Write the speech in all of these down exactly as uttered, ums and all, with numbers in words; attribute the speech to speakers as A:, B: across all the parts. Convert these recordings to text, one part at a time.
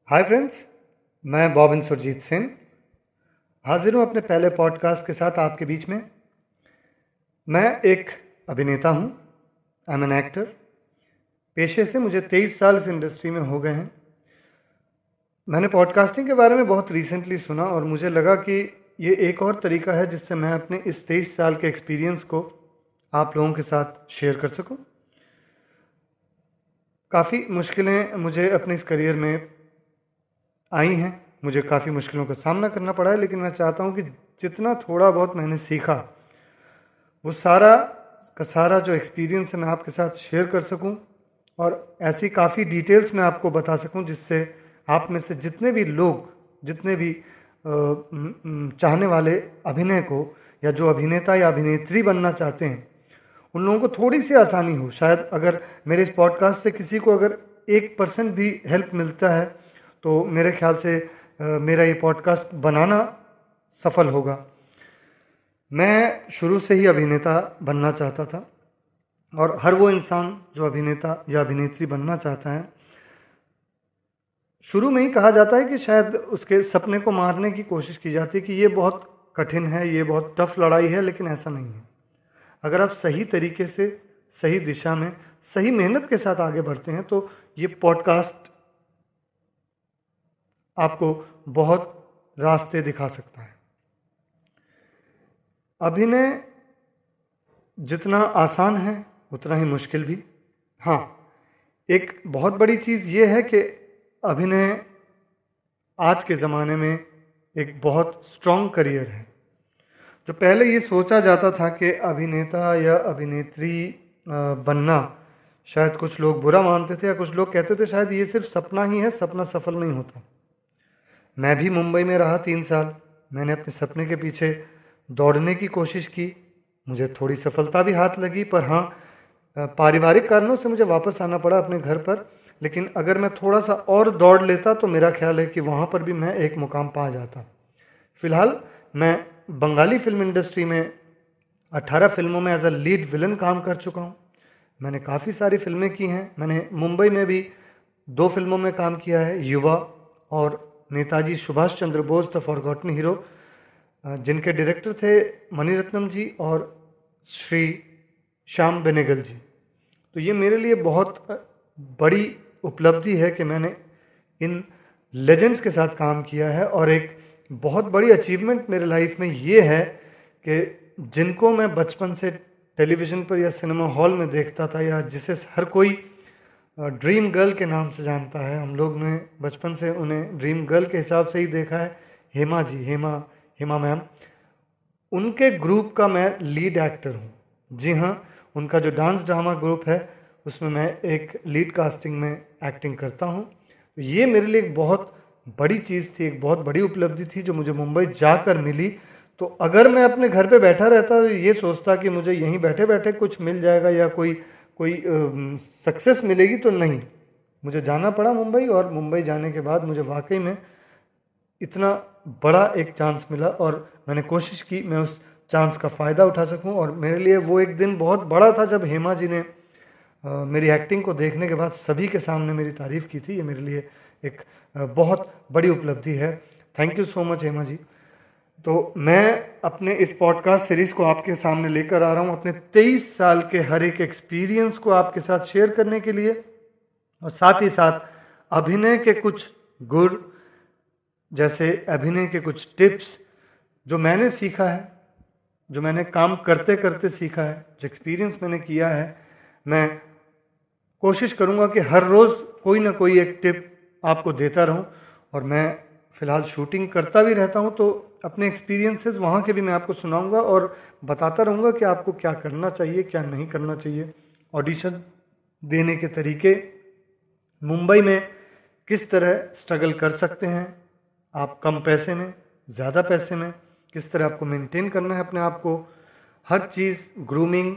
A: हाय friends, मैं बॉबिन सुरजीत सिंह हाजिर हूँ अपने पहले पॉडकास्ट के साथ आपके बीच में। मैं एक अभिनेता हूँ, आई एम एन एक्टर। पेशे से मुझे तेईस साल इस इंडस्ट्री में हो गए हैं। मैंने पॉडकास्टिंग के बारे में बहुत रिसेंटली सुना और मुझे लगा कि ये एक और तरीका है जिससे मैं अपने इस तेईस साल के एक्सपीरियंस को आप लोगों के साथ शेयर कर सकूं। काफ़ी मुश्किलें मुझे अपने इस करियर में आई हैं, मुझे काफ़ी मुश्किलों का सामना करना पड़ा है, लेकिन मैं चाहता हूँ कि जितना थोड़ा बहुत मैंने सीखा वो सारा का सारा जो एक्सपीरियंस है मैं आपके साथ शेयर कर सकूँ और ऐसी काफ़ी डिटेल्स मैं आपको बता सकूँ जिससे आप में से जितने भी लोग, जितने भी आ, चाहने वाले अभिनय को या जो अभिनेता या अभिनेत्री बनना चाहते हैं उन लोगों को थोड़ी सी आसानी हो। शायद अगर मेरे इस पॉडकास्ट से किसी को अगर एक परसेंट भी हेल्प मिलता है तो मेरे ख्याल से आ, मेरा ये पॉडकास्ट बनाना सफल होगा। मैं शुरू से ही अभिनेता बनना चाहता था और हर वो इंसान जो अभिनेता या अभिनेत्री बनना चाहता है, शुरू में ही कहा जाता है कि शायद उसके सपने को मारने की कोशिश की जाती है कि ये बहुत कठिन है, ये बहुत टफ लड़ाई है, लेकिन ऐसा नहीं है। अगर आप सही तरीके से, सही दिशा में, सही मेहनत के साथ आगे बढ़ते हैं तो ये पॉडकास्ट आपको बहुत रास्ते दिखा सकता है। अभिनय जितना आसान है उतना ही मुश्किल भी। हाँ, एक बहुत बड़ी चीज़ ये है कि अभिनय आज के ज़माने में एक बहुत स्ट्रॉन्ग करियर है। जो पहले ये सोचा जाता था कि अभिनेता या अभिनेत्री बनना शायद कुछ लोग बुरा मानते थे या कुछ लोग कहते थे शायद ये सिर्फ सपना ही है, सपना सफल नहीं होता। मैं भी मुंबई में रहा तीन साल। मैंने अपने सपने के पीछे दौड़ने की कोशिश की, मुझे थोड़ी सफलता भी हाथ लगी, पर हाँ, पारिवारिक कारणों से मुझे वापस आना पड़ा अपने घर पर। लेकिन अगर मैं थोड़ा सा और दौड़ लेता तो मेरा ख्याल है कि वहाँ पर भी मैं एक मुकाम पा जाता। फ़िलहाल मैं बंगाली फिल्म इंडस्ट्री में अठारह फिल्मों में एज अ लीड विलन काम कर चुका हूँ। मैंने काफ़ी सारी फिल्में की हैं। मैंने मुंबई में भी दो फिल्मों में काम किया है, युवा और Netaji Subhash Chandra Bose the forgotten hero, जिनके डायरेक्टर थे मणिरत्नम जी और श्री श्याम बेनेगल जी। तो ये मेरे लिए बहुत बड़ी उपलब्धि है कि मैंने इन लेजेंड्स के साथ काम किया है। और एक बहुत बड़ी अचीवमेंट मेरे लाइफ में ये है कि जिनको मैं बचपन से टेलीविज़न पर या सिनेमा हॉल में देखता था या जिसे हर कोई ड्रीम गर्ल के नाम से जानता है, हम लोग ने बचपन से उन्हें ड्रीम गर्ल के हिसाब से ही देखा है, हेमा जी, हेमा हेमा मैम, उनके ग्रुप का मैं लीड एक्टर हूँ। जी हाँ, उनका जो डांस ड्रामा ग्रुप है उसमें मैं एक लीड कास्टिंग में एक्टिंग करता हूँ। ये मेरे लिए एक बहुत बड़ी चीज़ थी, एक बहुत बड़ी उपलब्धि थी जो मुझे मुंबई जाकर मिली। तो अगर मैं अपने घर पे बैठा रहता तो ये सोचता कि मुझे यहीं बैठे बैठे कुछ मिल जाएगा या कोई कोई सक्सेस मिलेगी, तो नहीं, मुझे जाना पड़ा मुंबई। और मुंबई जाने के बाद मुझे वाकई में इतना बड़ा एक चांस मिला और मैंने कोशिश की मैं उस चांस का फ़ायदा उठा सकूं। और मेरे लिए वो एक दिन बहुत बड़ा था जब हेमा जी ने आ, मेरी एक्टिंग को देखने के बाद सभी के सामने मेरी तारीफ़ की थी। ये मेरे लिए एक आ, बहुत बड़ी उपलब्धि है। Thank you so much Hema ji. तो मैं अपने इस पॉडकास्ट सीरीज़ को आपके सामने लेकर आ रहा हूँ अपने तेईस साल के हर एक एक्सपीरियंस को आपके साथ शेयर करने के लिए, और साथ ही साथ अभिनय के कुछ गुर, जैसे अभिनय के कुछ टिप्स जो मैंने सीखा है, जो मैंने काम करते करते सीखा है, जो एक्सपीरियंस मैंने किया है। मैं कोशिश करूँगा कि हर रोज़ कोई ना कोई एक टिप आपको देता रहूँ। और मैं फ़िलहाल शूटिंग करता भी रहता हूँ तो अपने एक्सपीरियंसेस वहाँ के भी मैं आपको सुनाऊंगा और बताता रहूँगा कि आपको क्या करना चाहिए, क्या नहीं करना चाहिए। ऑडिशन देने के तरीके, मुंबई में किस तरह स्ट्रगल कर सकते हैं आप, कम पैसे में, ज़्यादा पैसे में, किस तरह आपको मेंटेन करना है अपने आप को, हर चीज़, ग्रूमिंग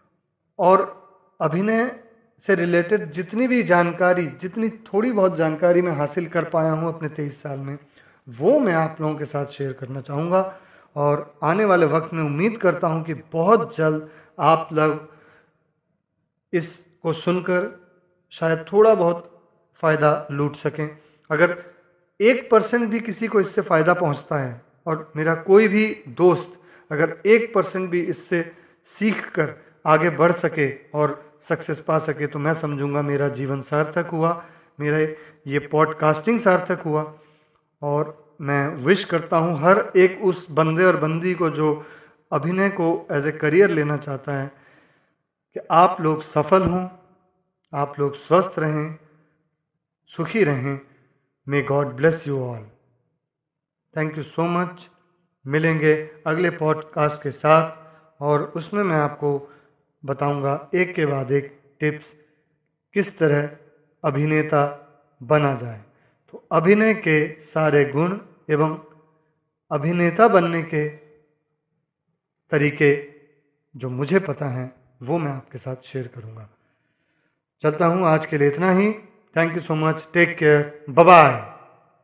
A: और अभिनय से रिलेटेड जितनी भी जानकारी, जितनी थोड़ी बहुत जानकारी मैं हासिल कर पाया हूँ अपने तेईस साल में, वो मैं आप लोगों के साथ शेयर करना चाहूँगा। और आने वाले वक्त में उम्मीद करता हूँ कि बहुत जल्द आप लोग इसको सुनकर शायद थोड़ा बहुत फ़ायदा लूट सकें अगर एक परसेंट भी किसी को इससे फ़ायदा पहुंचता है, और मेरा कोई भी दोस्त अगर एक परसेंट भी इससे सीख कर आगे बढ़ सके और सक्सेस पा सके, तो मैं समझूंगा मेरा जीवन सार्थक हुआ, मेरा ये पॉडकास्टिंग सार्थक हुआ। और मैं विश करता हूँ हर एक उस बंदे और बंदी को जो अभिनय को एज ए करियर लेना चाहता है, कि आप लोग सफल हों, आप लोग स्वस्थ रहें, सुखी रहें। May God bless you all. Thank you so much. मिलेंगे अगले पॉडकास्ट के साथ, और उसमें मैं आपको बताऊंगा एक के बाद एक टिप्स किस तरह अभिनेता बना जाए। तो अभिनय के सारे गुण एवं अभिनेता बनने के तरीके जो मुझे पता हैं वो मैं आपके साथ शेयर करूंगा। चलता हूं, आज के लिए इतना ही। Thank you so much. Take care. Bye bye.